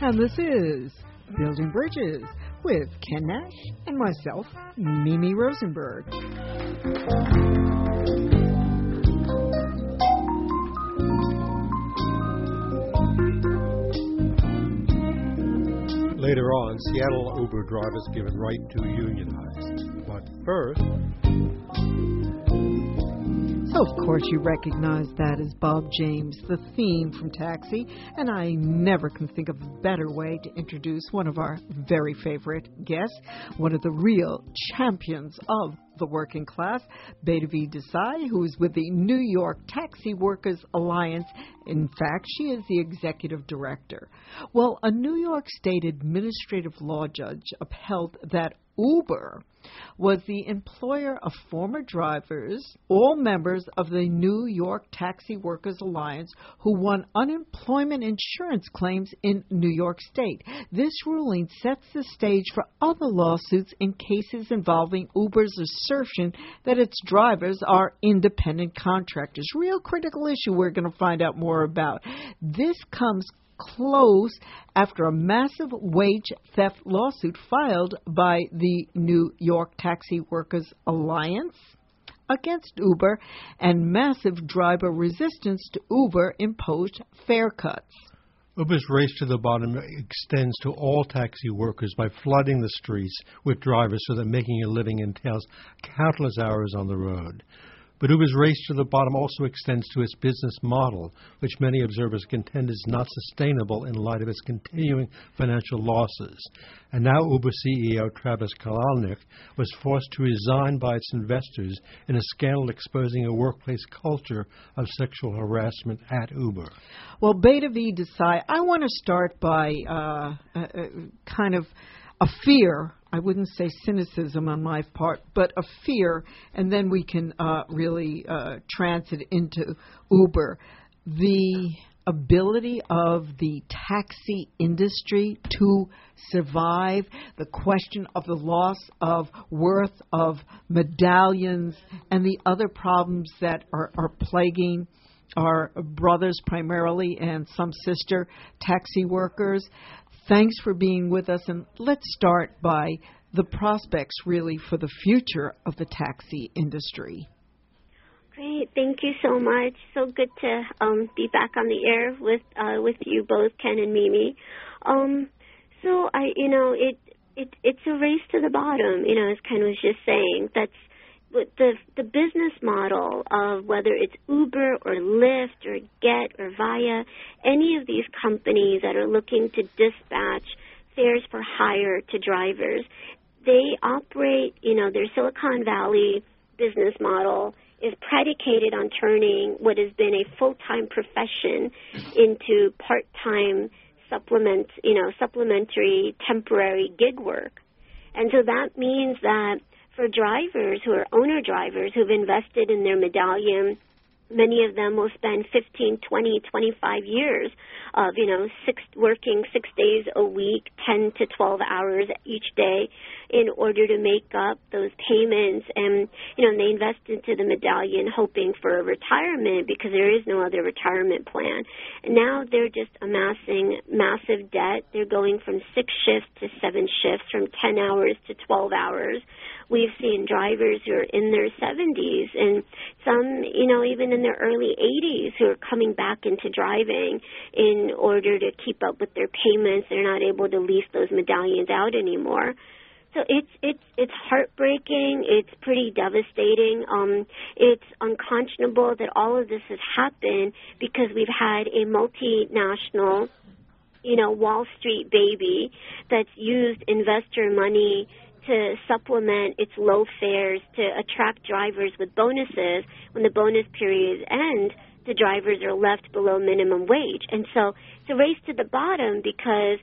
And this is Building Bridges with Ken Nash and myself, Mimi Rosenberg. Later on, Seattle Uber drivers given right to unionize. But first... So, of course, you recognize that as Bob James, the theme from Taxi, and I never can think of a better way to introduce one of our very favorite guests, one of the real champions of the working class, Bedavi Desai, who is with the New York Taxi Workers Alliance. In fact, she is the executive director. Well, a New York State administrative law judge upheld that Uber was the employer of former drivers, all members of the New York Taxi Workers Alliance, who won unemployment insurance claims in New York State. This ruling sets the stage for other lawsuits in cases involving Uber's assertion that its drivers are independent contractors. Real critical issue we're going to find out more about. This comes close after a massive wage theft lawsuit filed by the New York Taxi Workers Alliance against Uber, and massive driver resistance to Uber imposed fare cuts. Uber's race to the bottom extends to all taxi workers by flooding the streets with drivers so that making a living entails countless hours on the road. But Uber's race to the bottom also extends to its business model, which many observers contend is not sustainable in light of its continuing financial losses. And now Uber CEO Travis Kalanick was forced to resign by its investors in a scandal exposing a workplace culture of sexual harassment at Uber. Well, Bedavi Desai, I want to start by kind of a fear. I wouldn't say cynicism on my part, but a fear, and then we can really transit into Uber. The ability of the taxi industry to survive, the question of the loss of worth of medallions, and the other problems that are plaguing our brothers primarily and some sister taxi workers. Thanks for being with us, and let's start by the prospects, really, for the future of the taxi industry. Great, thank you so much. So good to be back on the air with you both, Ken and Mimi. It's a race to the bottom. As Ken was just saying, that's the business model of whether it's Uber or Lyft or Get or Via, any of these companies that are looking to dispatch fares for hire to drivers, they operate, their Silicon Valley business model is predicated on turning what has been a full-time profession into part-time supplementary temporary gig work. And so that means that for drivers who are owner drivers who've invested in their medallion, many of them will spend 15, 20, 25 years of, working 6 days a week, 10 to 12 hours each day in order to make up those payments. And, they invest into the medallion hoping for a retirement because there is no other retirement plan. And now they're just amassing massive debt. They're going from 6 shifts to 7 shifts, from 10 hours to 12 hours. We've seen drivers who are in their 70s and some, even in their early 80s who are coming back into driving in order to keep up with their payments. They're not able to lease those medallions out anymore. So it's heartbreaking. It's pretty devastating. It's unconscionable that all of this has happened because we've had a multinational, Wall Street baby that's used investor money to supplement its low fares to attract drivers with bonuses. When the bonus periods end, the drivers are left below minimum wage. And so it's a race to the bottom because,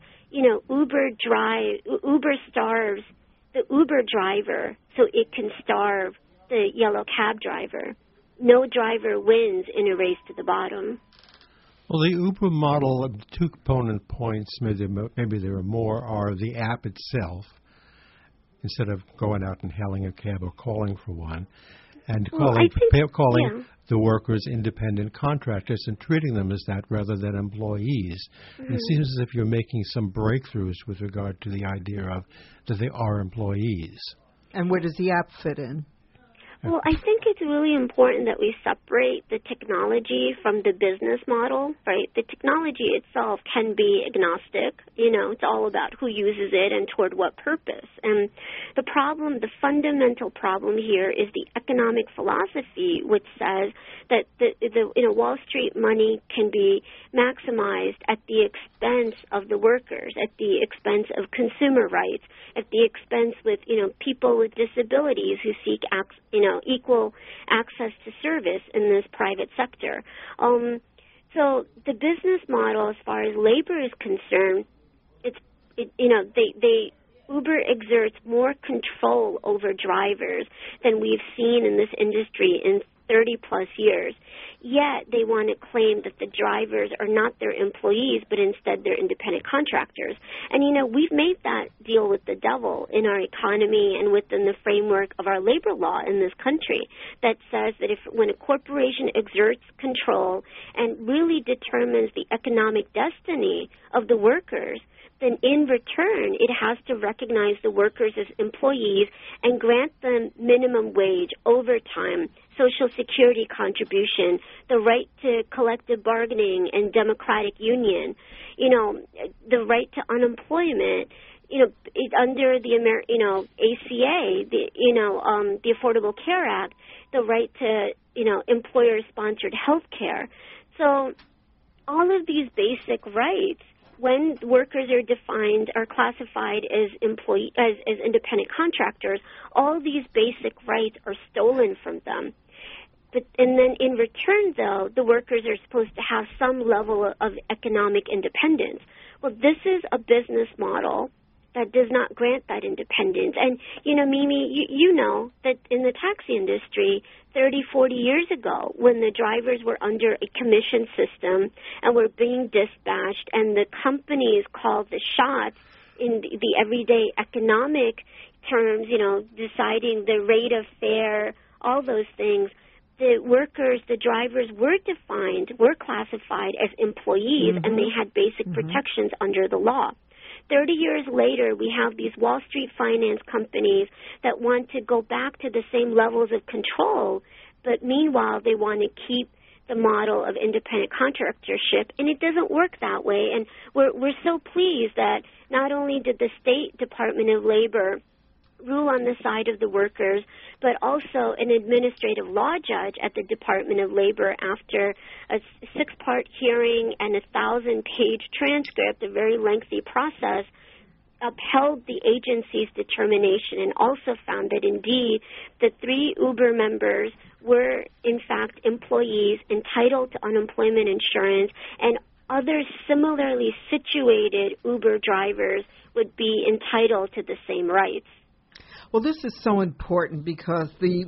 Uber starves the Uber driver so it can starve the yellow cab driver. No driver wins in a race to the bottom. Well, the Uber model, two component points, maybe there are more, are the app itself, instead of going out and hailing a cab or calling for one, and Well, calling the workers independent contractors and treating them as that rather than employees. And it seems as if you're making some breakthroughs with regard to the idea of that they are employees. And where does the app fit in? Well, I think it's really important that we separate the technology from the business model, right? The technology itself can be agnostic. It's all about who uses it and toward what purpose. And the fundamental problem here is the economic philosophy, which says that Wall Street money can be maximized at the expense of the workers, at the expense of consumer rights, at the expense with, people with disabilities who seek equal access to service in this private sector. So the business model, as far as labor is concerned, Uber exerts more control over drivers than we've seen in this industry in 30-plus years. Yet they want to claim that the drivers are not their employees, but instead they're independent contractors. And, we've made that deal with the devil in our economy and within the framework of our labor law in this country that says that when a corporation exerts control and really determines the economic destiny of the workers, then in return, it has to recognize the workers as employees and grant them minimum wage, overtime, Social Security contribution, the right to collective bargaining and democratic union, the right to unemployment, under the ACA, the Affordable Care Act, the right to, employer-sponsored health care. So all of these basic rights, when workers are classified as as independent contractors, all these basic rights are stolen from them. And then in return, though, the workers are supposed to have some level of economic independence. Well, this is a business model that does not grant that independence. And, Mimi, you know that in the taxi industry 30, 40 years ago, when the drivers were under a commission system and were being dispatched and the companies called the shots in the everyday economic terms, deciding the rate of fare, all those things, the drivers were classified as employees, and they had basic protections under the law. 30 years later, we have these Wall Street finance companies that want to go back to the same levels of control, but meanwhile, they want to keep the model of independent contractorship, and it doesn't work that way. And we're so pleased that not only did the State Department of Labor rule on the side of the workers, but also an administrative law judge at the Department of Labor, after a 6-part hearing and a 1,000-page transcript, a very lengthy process, upheld the agency's determination and also found that indeed the 3 Uber members were in fact employees entitled to unemployment insurance, and other similarly situated Uber drivers would be entitled to the same rights. Well, this is so important because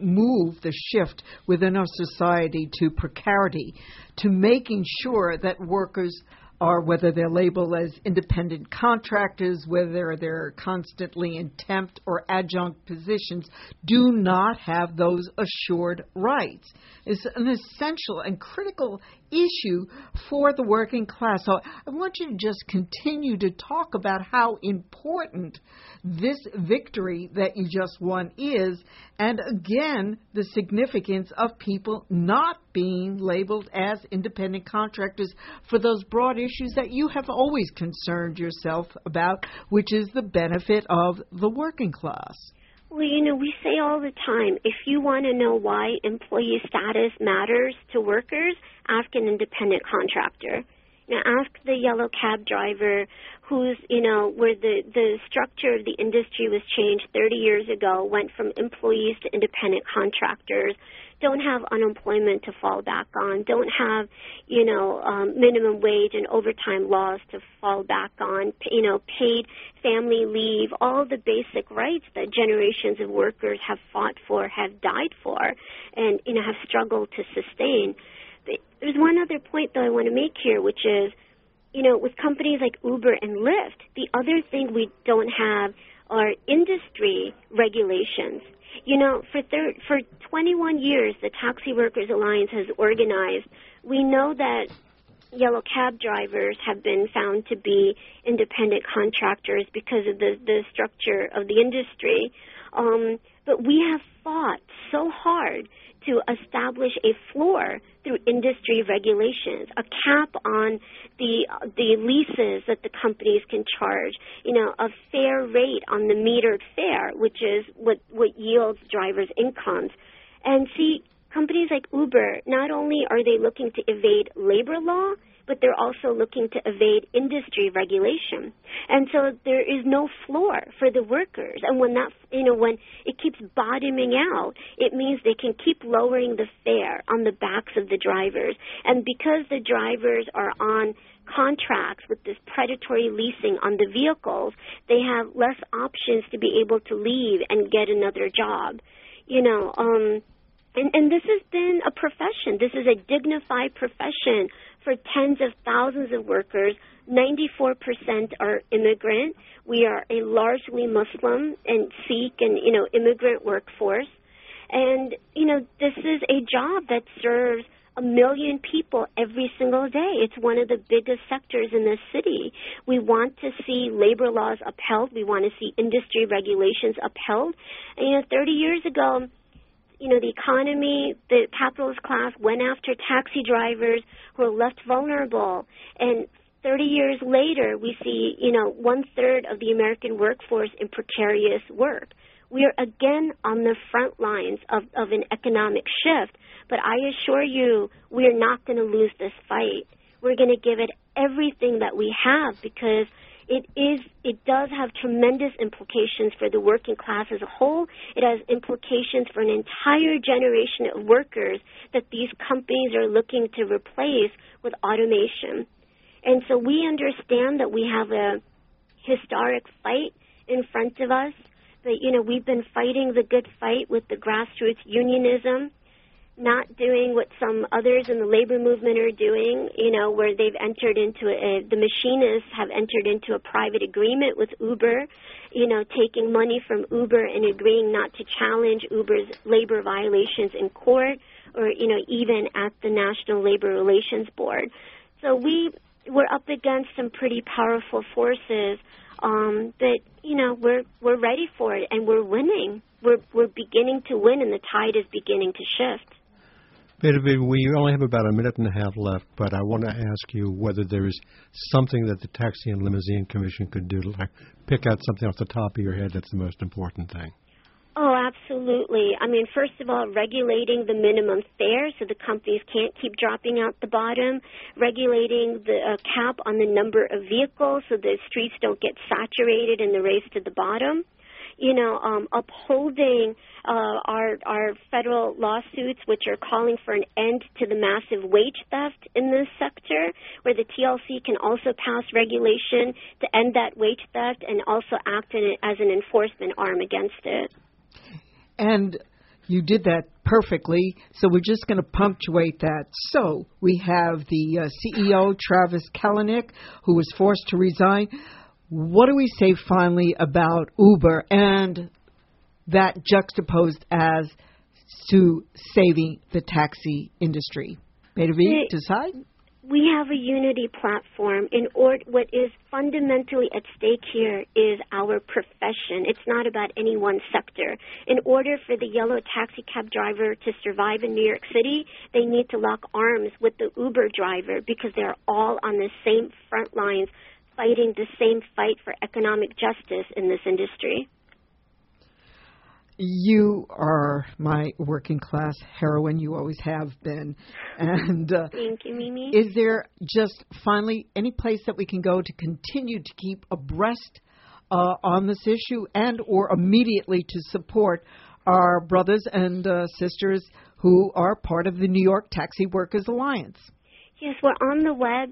the shift within our society to precarity, to making sure that workers are, whether they're labeled as independent contractors, whether they're constantly in temp or adjunct positions, do not have those assured rights. It's an essential and critical issue for the working class. So I want you to just continue to talk about how important this victory that you just won is, and again, the significance of people not being labeled as independent contractors for those broad issues that you have always concerned yourself about, which is the benefit of the working class. Well, we say all the time, if you want to know why employee status matters to workers, ask an independent contractor. Now, ask the yellow cab driver who's, where the structure of the industry was changed 30 years ago, went from employees to independent contractors, don't have unemployment to fall back on, don't have, minimum wage and overtime laws to fall back on, paid family leave, all the basic rights that generations of workers have fought for, have died for, and, have struggled to sustain. But there's one other point, though, I want to make here, which is, with companies like Uber and Lyft, the other thing we don't have are industry regulations. You know, for 21 years, the Taxi Workers Alliance has organized. We know that yellow cab drivers have been found to be independent contractors because of the structure of the industry. But we have fought so hard to establish a floor through industry regulations, a cap on the leases that the companies can charge, you know, a fair rate on the metered fare, which is what yields drivers' incomes. And see, companies like Uber, not only are they looking to evade labor law, but they're also looking to evade industry regulation. And so there is no floor for the workers. And when that, you know, when it keeps bottoming out, it means they can keep lowering the fare on the backs of the drivers. And because the drivers are on contracts with this predatory leasing on the vehicles, they have less options to be able to leave and get another job. You know, and this has been a profession. This is a dignified profession for tens of thousands of workers. 94% are immigrant. We are a largely Muslim and Sikh and, you know, immigrant workforce. And, you know, this is a job that serves 1 million people every single day. It's one of the biggest sectors in this city. We want to see labor laws upheld. We want to see industry regulations upheld. And, you know, 30 years ago, you know, the economy, the capitalist class went after taxi drivers who were left vulnerable. And 30 years later, we see, you know, 1/3 of the American workforce in precarious work. We are again on the front lines of an economic shift. But I assure you, we are not going to lose this fight. We're going to give it everything that we have because it does have tremendous implications for the working class as a whole. It has implications for an entire generation of workers that these companies are looking to replace with automation. And so we understand that we have a historic fight in front of us. But, you know, we've been fighting the good fight with the grassroots unionism, not doing what some others in the labor movement are doing, you know, where they've entered into the machinists have entered into a private agreement with Uber, you know, taking money from Uber and agreeing not to challenge Uber's labor violations in court or, you know, even at the National Labor Relations Board. So we're up against some pretty powerful forces, but, you know, we're ready for it and we're winning. We're beginning to win and the tide is beginning to shift. We only have about a minute and a half left, but I want to ask you whether there is something that the Taxi and Limousine Commission could do, like pick out something off the top of your head that's the most important thing. Oh, absolutely. I mean, first of all, regulating the minimum fare so the companies can't keep dropping out the bottom, regulating the cap on the number of vehicles so the streets don't get saturated in the race to the bottom. You know, upholding our federal lawsuits, which are calling for an end to the massive wage theft in this sector, where the TLC can also pass regulation to end that wage theft and also act as an enforcement arm against it. And you did that perfectly, so we're just going to punctuate that. So we have the CEO, Travis Kalanick, who was forced to resign. What do we say finally about Uber and that juxtaposed as to saving the taxi industry? Bedavi, decide? We have a unity platform. What is fundamentally at stake here is our profession. It's not about any one sector. In order for the yellow taxi cab driver to survive in New York City, they need to lock arms with the Uber driver because they're all on the same front lines fighting the same fight for economic justice in this industry. You are my working class heroine. You always have been. And thank you, Mimi. Is there just finally any place that we can go to continue to keep abreast on this issue and or immediately to support our brothers and sisters who are part of the New York Taxi Workers Alliance? Yes, we're on the web,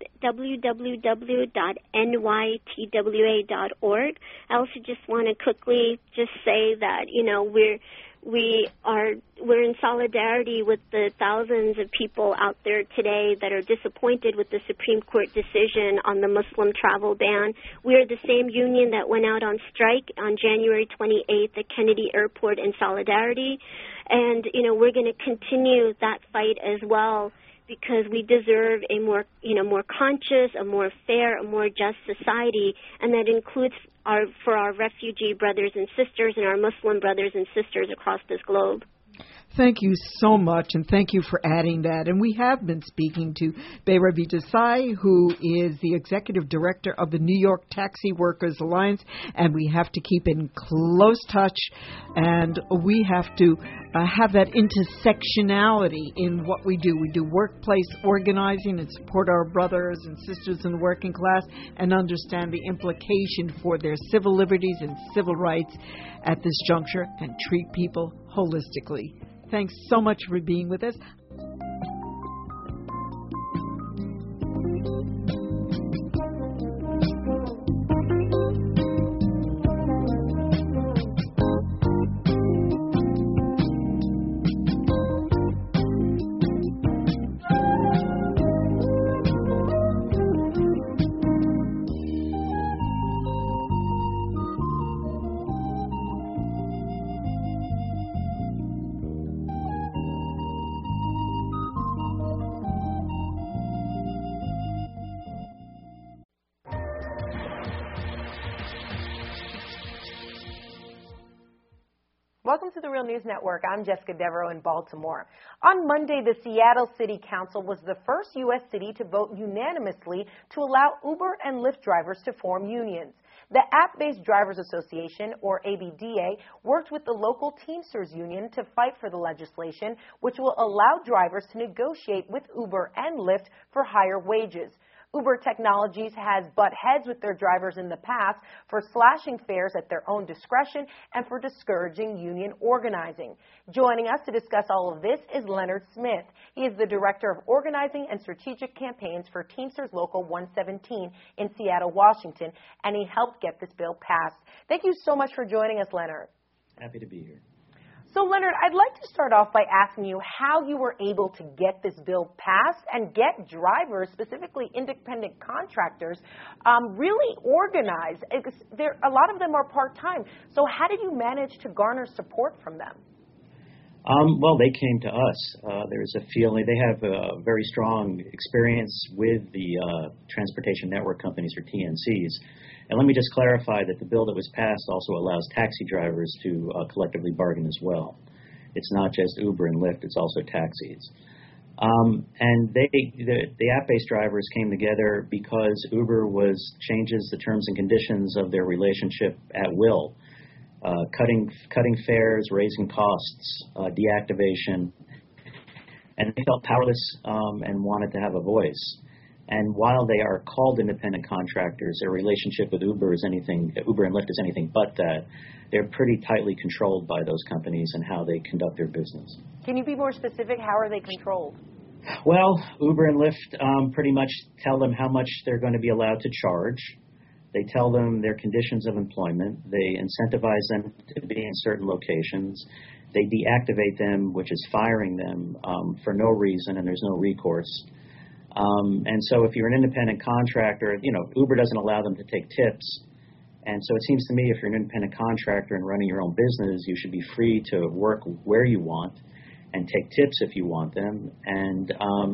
www.nytwa.org. I also just want to quickly just say that, you know, we're we're in solidarity with the thousands of people out there today that are disappointed with the Supreme Court decision on the Muslim travel ban. We are the same union that went out on strike on January 28th at Kennedy Airport in solidarity. And, we're going to continue that fight as well, because we deserve a more conscious, a more fair, a more just society, and that includes for our refugee brothers and sisters and our Muslim brothers and sisters across this globe. Thank you so much, and thank you for adding that. And we have been speaking to Beyravi Desai, who is the Executive Director of the New York Taxi Workers Alliance, and we have to keep in close touch, and we have to have that intersectionality in what we do. We do workplace organizing and support our brothers and sisters in the working class and understand the implication for their civil liberties and civil rights at this juncture and treat people holistically. Thanks so much for being with us. Welcome to the Real News Network. I'm Jessica Devereaux in Baltimore. On Monday, the Seattle City Council was the first U.S. city to vote unanimously to allow Uber and Lyft drivers to form unions. The App-Based Drivers Association, or ABDA, worked with the local Teamsters Union to fight for the legislation, which will allow drivers to negotiate with Uber and Lyft for higher wages. Uber Technologies has butt heads with their drivers in the past for slashing fares at their own discretion and for discouraging union organizing. Joining us to discuss all of this is Leonard Smith. He is the Director of Organizing and Strategic Campaigns for Teamsters Local 117 in Seattle, Washington, and he helped get this bill passed. Thank you so much for joining us, Leonard. Happy to be here. So, Leonard, I'd like to start off by asking you how you were able to get this bill passed and get drivers, specifically independent contractors, really organized. A lot of them are part-time. So how did you manage to garner support from them? Well, they came to us. There's a feeling they have a very strong experience with the transportation network companies, or TNCs. And let me just clarify that the bill that was passed also allows taxi drivers to collectively bargain as well. It's not just Uber and Lyft, it's also taxis. And the app-based drivers came together because Uber changes the terms and conditions of their relationship at will. Cutting fares, raising costs, deactivation, and they felt powerless and wanted to have a voice. And while they are called independent contractors, their relationship with Uber and Lyft is anything but that. They're pretty tightly controlled by those companies and how they conduct their business. Can you be more specific? How are they controlled? Well, Uber and Lyft pretty much tell them how much they're going to be allowed to charge. They tell them their conditions of employment. They incentivize them to be in certain locations. They deactivate them, which is firing them for no reason, and there's no recourse. And so if you're an independent contractor, Uber doesn't allow them to take tips. And so it seems to me if you're an independent contractor and running your own business, you should be free to work where you want and take tips if you want them. And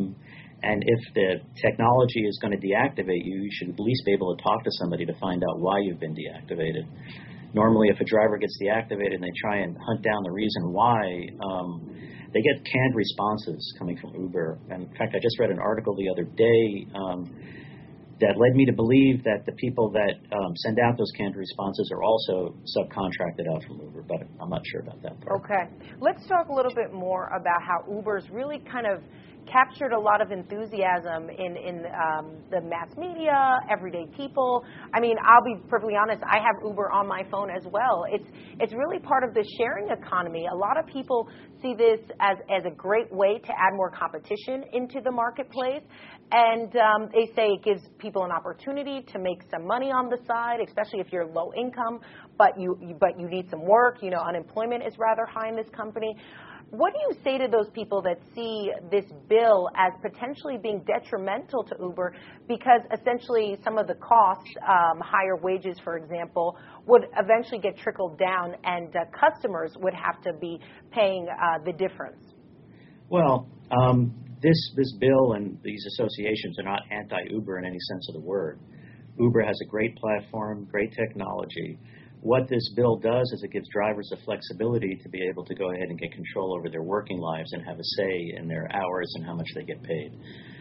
if the technology is going to deactivate you, you should at least be able to talk to somebody to find out why you've been deactivated. Normally, if a driver gets deactivated and they try and hunt down the reason why, they get canned responses coming from Uber. And in fact, I just read an article the other day that led me to believe that the people that send out those canned responses are also subcontracted out from Uber, but I'm not sure about that part. Okay. Let's talk a little bit more about how Uber's really kind of captured a lot of enthusiasm in the mass media, everyday people. I mean, I'll be perfectly honest, I have Uber on my phone as well. It's really part of the sharing economy. A lot of people see this as a great way to add more competition into the marketplace. And they say it gives people an opportunity to make some money on the side, especially if you're low income, but you need some work. You know, unemployment is rather high in this company. What do you say to those people that see this bill as potentially being detrimental to Uber because essentially some of the costs, higher wages, for example, would eventually get trickled down and customers would have to be paying the difference? Well, this bill and these associations are not anti-Uber in any sense of the word. Uber has a great platform, great technology. What this bill does is it gives drivers the flexibility to be able to go ahead and get control over their working lives and have a say in their hours and how much they get paid.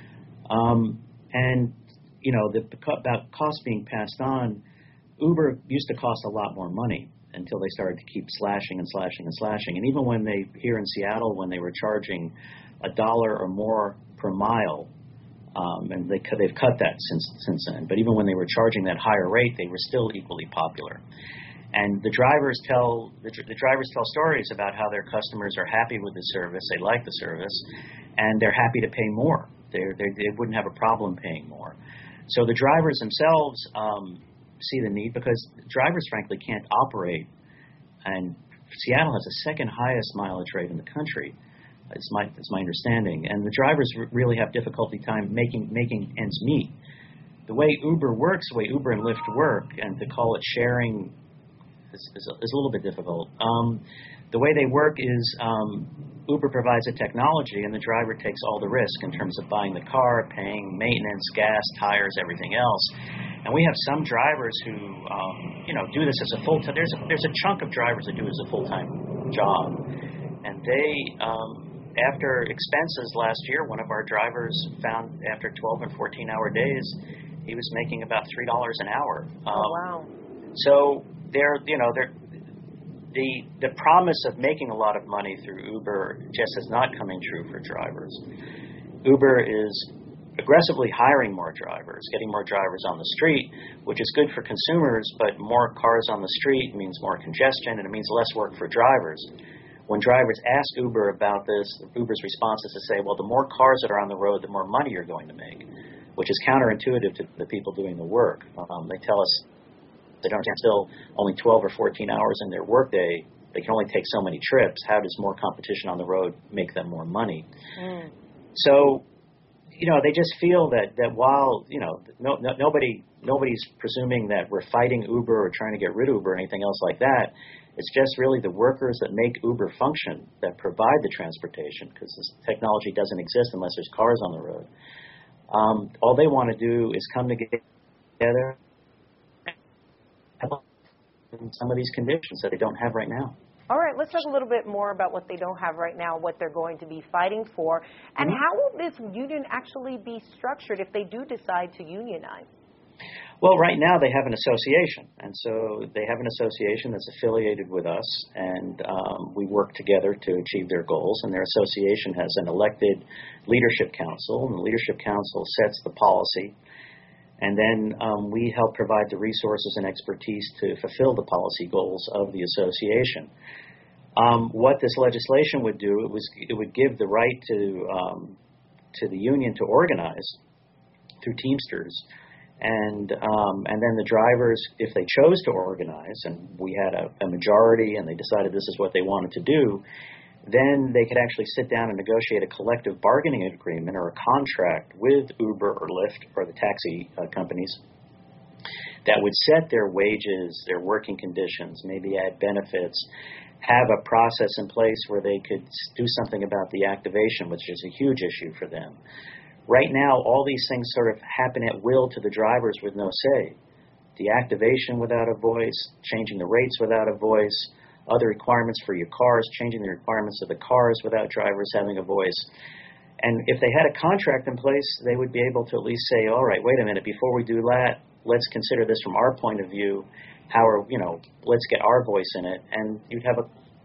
And, you know, about costs being passed on, Uber used to cost a lot more money until they started to keep slashing and slashing and slashing. And even when here in Seattle, when they were charging $1 or more per mile, and they've cut that since then. But even when they were charging that higher rate, they were still equally popular. And the drivers tell stories about how their customers are happy with the service, they like the service, and they're happy to pay more. They wouldn't have a problem paying more. So the drivers themselves see the need because drivers, frankly, can't operate. And Seattle has the second highest mileage rate in the country. It's my understanding, and the drivers really have difficulty time making ends meet. The way Uber works, the way Uber and Lyft work, and to call it sharing is a little bit difficult. The way they work is Uber provides a technology, and the driver takes all the risk in terms of buying the car, paying maintenance, gas, tires, everything else. And we have some drivers who do this as a full-time. There's a chunk of drivers that do it as a full-time job, and they. After expenses last year, one of our drivers found after 12 and 14-hour days, he was making about $3 an hour. Wow! So the promise of making a lot of money through Uber just is not coming true for drivers. Uber is aggressively hiring more drivers, getting more drivers on the street, which is good for consumers, but more cars on the street means more congestion, and it means less work for drivers. When drivers ask Uber about this, Uber's response is to say, well, the more cars that are on the road, the more money you're going to make, which is counterintuitive to the people doing the work. They tell us they don't still only 12 or 14 hours in their workday. They can only take so many trips. How does more competition on the road make them more money? So, they just feel that while, nobody's presuming that we're fighting Uber or trying to get rid of Uber or anything else like that. It's just really the workers that make Uber function that provide the transportation, because this technology doesn't exist unless there's cars on the road. All they want to do is come together in some of these conditions that they don't have right now. All right, let's talk a little bit more about what they don't have right now, what they're going to be fighting for, and how will this union actually be structured if they do decide to unionize? Well, right now they have an association, and so they have an association that's affiliated with us, and we work together to achieve their goals, and their association has an elected leadership council, and the leadership council sets the policy, and then we help provide the resources and expertise to fulfill the policy goals of the association. What this legislation would do, it would give the right to the union to organize through Teamsters. And then the drivers, if they chose to organize, and we had a majority and they decided this is what they wanted to do, then they could actually sit down and negotiate a collective bargaining agreement or a contract with Uber or Lyft or the taxi companies that would set their wages, their working conditions, maybe add benefits, have a process in place where they could do something about the activation, which is a huge issue for them. Right now, all these things sort of happen at will to the drivers with no say. The activation without a voice, changing the rates without a voice, other requirements for your cars, changing the requirements of the cars without drivers having a voice. And if they had a contract in place, they would be able to at least say, all right, wait a minute, before we do that, let's consider this from our point of view. Let's get our voice in it. And you'd have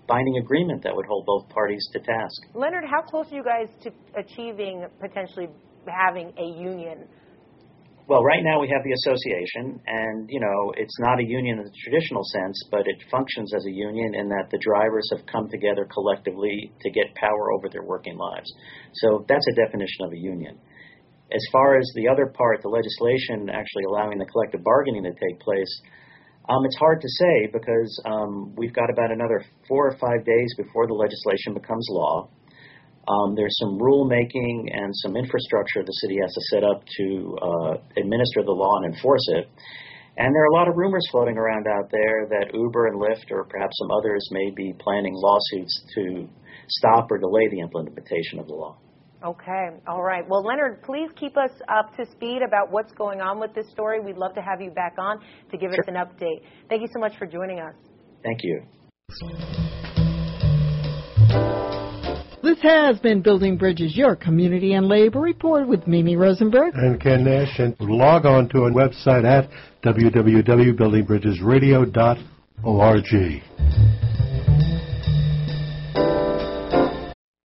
binding agreement that would hold both parties to task. Leonard, how close are you guys to achieving potentially having a union? Well, right now we have the association, and, it's not a union in the traditional sense, but it functions as a union in that the drivers have come together collectively to get power over their working lives. So that's a definition of a union. As far as the other part, the legislation actually allowing the collective bargaining to take place, it's hard to say because we've got about another 4 or 5 days before the legislation becomes law. There's some rulemaking and some infrastructure the city has to set up to administer the law and enforce it. And there are a lot of rumors floating around out there that Uber and Lyft or perhaps some others may be planning lawsuits to stop or delay the implementation of the law. Okay. All right. Well, Leonard, please keep us up to speed about what's going on with this story. We'd love to have you back on to give us an update. Thank you so much for joining us. Thank you. This has been Building Bridges, your community and labor report with Mimi Rosenberg and Ken Nash. And log on to our website at www.buildingbridgesradio.org.